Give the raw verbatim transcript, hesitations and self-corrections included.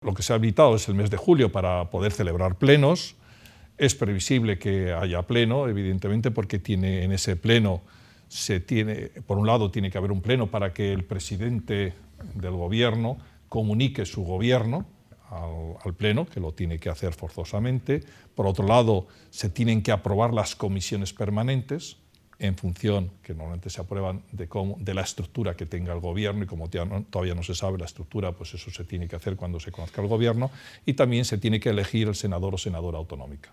Lo que se ha habilitado es el mes de julio para poder celebrar plenos. Es previsible que haya pleno, evidentemente, porque tiene, en ese pleno, se tiene, por un lado, tiene que haber un pleno para que el presidente del gobierno comunique su gobierno al, al pleno, que lo tiene que hacer forzosamente. Por otro lado, se tienen que aprobar las comisiones permanentes, en función, que normalmente se aprueban, de, cómo, de la estructura que tenga el gobierno, y como todavía no se sabe la estructura, pues eso se tiene que hacer cuando se conozca el gobierno, y también se tiene que elegir el senador o senadora autonómica.